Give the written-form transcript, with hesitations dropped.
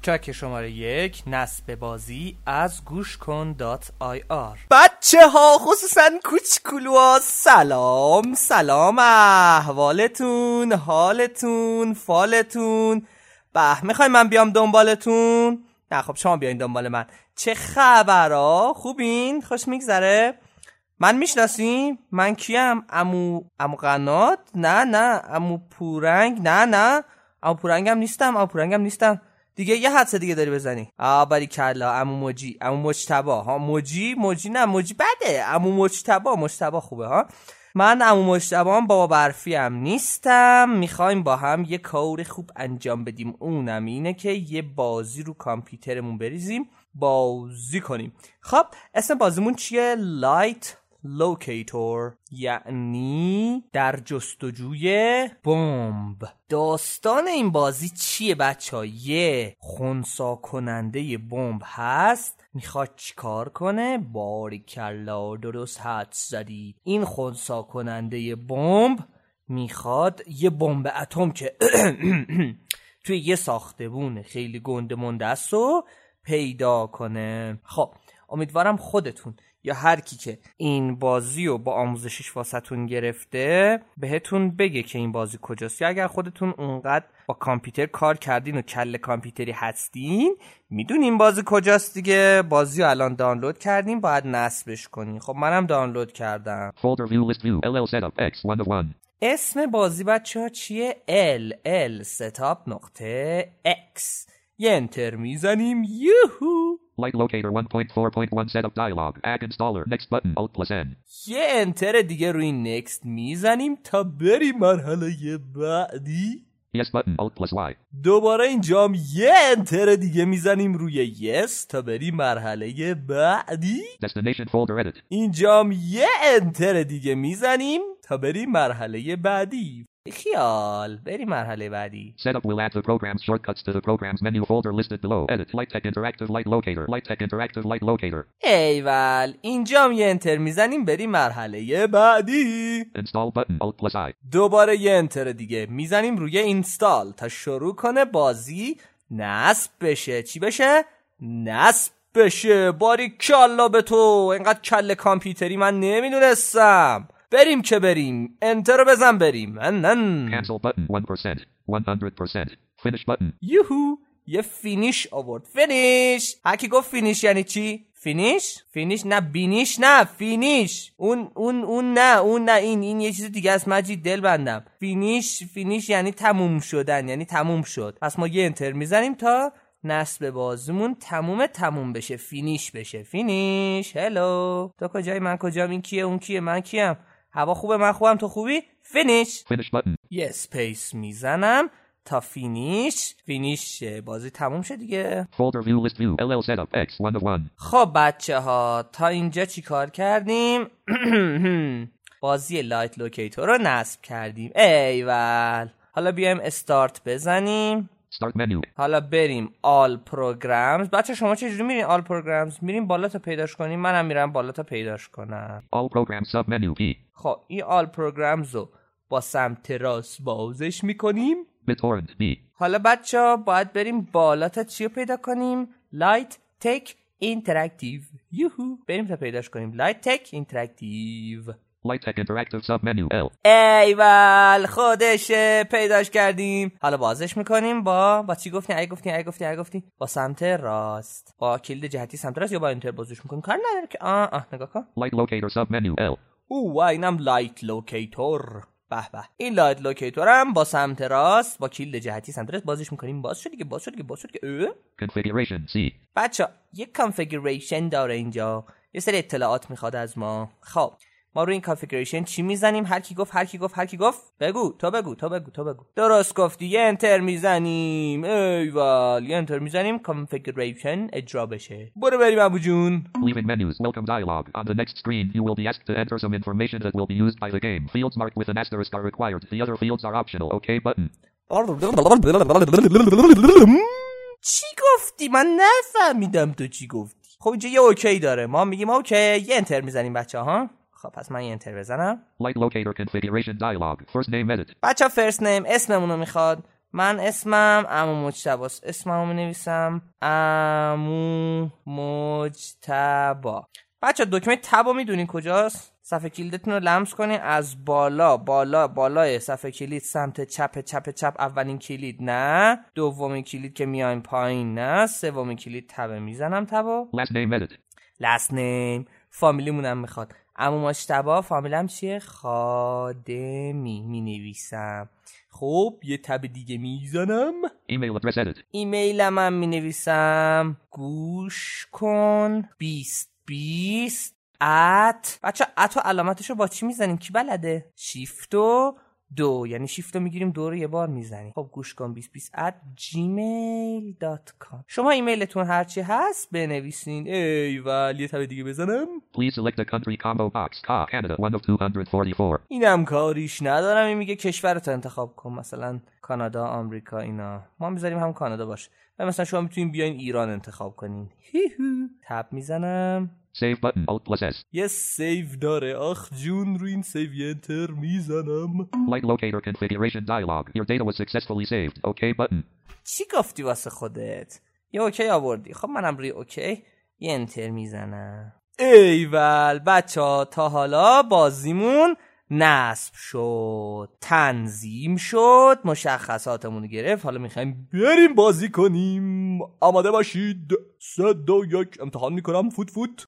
ترک شماره 1 نصب بازی از گوشکن.ir. بچه ها خصوصا کوچکولوها سلام احوالتون، حالتون، فالتون. میخوای من بیام دنبالتون؟ نه خب شما بیاین دنبال من. چه خبرها؟ خوبین؟ خوش میگذره؟ من میشناسیم؟ من کیم؟ عمو قنات؟ نه عمو پورنگ؟ نه عمو پورنگم نیستم دیگه. یه حدس دیگه داری بزنی؟ باریکلا. عمو موجی، عمو مجتبی. ها موجی نه موجی بده. عمو مجتبی خوبه ها. من عمو مجتبی‌ام، بابا برفی‌ام نیستم. میخوایم با هم یه کار خوب انجام بدیم، اونم اینه که یه بازی رو کامپیوترمون بریزیم بازی کنیم. خب اسم بازیمون چیه؟ لایت لوکیتور، یعنی در جستجوی بمب. داستان این بازی چیه بچه‌ها؟ یه خنثی کننده بمب هست، میخواد چیکار کنه؟ باریکلا، درست حدس زدید. این خنثی کننده بمب میخواد یه بمب اتم که توی یه ساختمون خیلی گنده مونده است رو پیدا کنه. خب امیدوارم خودتون یا هر کی که این بازی رو با آموزشش واسهتون گرفته بهتون بگه که این بازی کجاست، یا اگر خودتون اونقدر با کامپیوتر کار کردین و کله کامپیوتری هستین میدونین بازی کجاست دیگه. بازی رو الان دانلود کردین، باید نصبش کنین. خب منم دانلود کردم. Folder view list view LL setup X 1 of 1. اسم بازی بچه‌ها چیه؟ LL setup نقطه X. یه انتر میزنیم. یوهو. Light locator 1.4.1 setup dialog. Add installer. Next button. Alt+N. یه انتر دیگه روی نکست میزنیم تا بریم مرحله بعدی. Yes button. Alt+Y. دوباره اینجام یه انتر دیگه میزنیم روی yes تا بریم مرحله بعدی. Destination folder edit. اینجام یه انتر دیگه میزنیم تا بریم مرحله بعدی. خیال بریم مرحله بعدی. Setup will add the program's shortcuts to the program's menu folder listed below. Edit. Light-Tech Interactive Light Locator. Light-Tech Interactive Light Locator. ایول اینجام یه انتر میزنیم بریم مرحله بعدی. Install button. Alt+I. دوباره یه انتر دیگه میزنیم روی اینستال تا شروع کنه بازی نصب بشه. چی بشه؟ نصب بشه. باریکلا به تو، اینقدر کله کامپیوتری من نمیدونستم. بریم که بریم. انتر رو بزن بریم. Cancel button 1%. 100%. Finish button. یوهو یه فینیش آورد. فینیش. هرکی گفت فینیش یعنی چی؟ فینیش نه بینیش نه فینیش. اون نه این یه چیز دیگه است. مجید دل بندم. فینیش یعنی تموم شدن، یعنی تموم شد. پس ما یه انتر میزنیم تا نصب بازیمون تموم بشه، فینیش بشه. فینیش. هلو تو کجایی؟ من کجام؟ این کیه؟ اون کیه؟ من کیم؟ هوا خوبه؟ من خوبم؟ تو خوبی؟ فینیش button. یه اسپیس میزنم تا فینیش بازی تموم شه دیگه. Folder view list view LL setup X 1 of 1. خب بچه ها تا اینجا چی کار کردیم؟ بازی لایت لوکیتور رو نصب کردیم. ایول حالا بیایم استارت بزنیم. Start menu. حالا بریم آل پروگرامز. بچه شما چجوری میرین آل پروگرامز؟ میریم بالا تا پیداش کنیم. منم میرم بالا تا پیداش کنم. All programs sub menu P. خب این آل پروگرامز رو با سمت راست بازش میکنیم. BitTorrent B. حالا بچه ها باید بریم بالا تا چی رو پیدا کنیم؟ لایت تک اینتراکتیو. یوهو بریم تا پیداش کنیم. لایت تک اینتراکتیو. Light-Tech Interactive sub menu L. ایول خودشه، پیداش کردیم. حالا بازش میکنیم با چی گفتیم؟ اگه گفتیم با سمت راست، با کلید جهتی سمت راست، یا با انتر بازش میکنیم. کار نداره که نگاه کن. Light Locator sub menu L. اینم لایت لوکیتور. به این لایت لوکیتور هم با سمت راست با کلید جهتی سمت راست بازش میکنیم. باز شد دیگه. Configuration C. بچه یک کانفیگوریشن داره اینجا، یه سری اطلاعات میخواد از ما. خب ما روی این کانفیگوریشن چی میزنیم؟ هر کی گفت بگو. تو بگو. درست گفتی. یه انتر میزنیم. ایول یه انتر میزنیم کانفیگوریشن اجرا بشه. برو بریم ابو جون. Leaving menus. Welcome dialog. On the next screen you will be asked to enter some information that will be used by the game. Fields marked with an asterisk are required. The other fields are optional. Okay button. چی گفتی؟ من نفهمیدم تو چی گفتی. خب اینجا یه اوکی داره. ما میگیم اوکی. یه انتر میزنیم بچه‌ها. خب پس من یه انتر بزنم. Light Locator configuration dialog. First name edit. بچه فرست نیم اسممونو میخواد. من اسمم عمو مجتباست. اسممو می‌نویسم عمو مجتبا. بچه دکمه تبو میدونین کجاست؟ صفحه کلیدتون رو لمس کنین از بالای صفحه کلید سمت چپ اولین کلید نه، دومین کلید که میایم پایین نه، سومین کلید تبه میزنم تبو. last name فامیلیمونم میخواد عمو مجتبی. فامیلم چیه؟ خادمی مینویسم. خب یه تب دیگه میزنم ایمیلم هم مینویسم گوش کن 2020 بچه ات و علامتشو با چی میزنیم؟ کی بلده؟ شیفتو 2 یعنی شیفتو میگیریم 2 رو یه بار میزنیم. خب گوش کن 2020 @gmail.com. شما ایمیلتون هرچی هست بنویسین. ایول یه تب دیگه بزنم. Please select a country combo box. Canada 1 of 244. اینم کاریش ندارم. این میگه کشورتو انتخاب کن، مثلا کانادا، آمریکا اینا. ما میذاریم هم کانادا باشه. و مثلا شما میتونین بیاین ایران انتخاب کنین. تب میزنم. Save button Alt+S. یه سیو داره. آخ جون رو این سیو یه انتر میزنم. Light locator configuration dialog. Your data was successfully saved. OK button. چی گفتی واسه خودت؟ یه اوکی آوردی. خب منم روی اوکی یه انتر میزنم. ایول بچه تا حالا بازیمون نصب شد، تنظیم شد، مشخصاتمون رو گرفت. حالا میخوایم بریم بازی کنیم. آماده باشید. 3 2 1 امتحان میکنم. فوت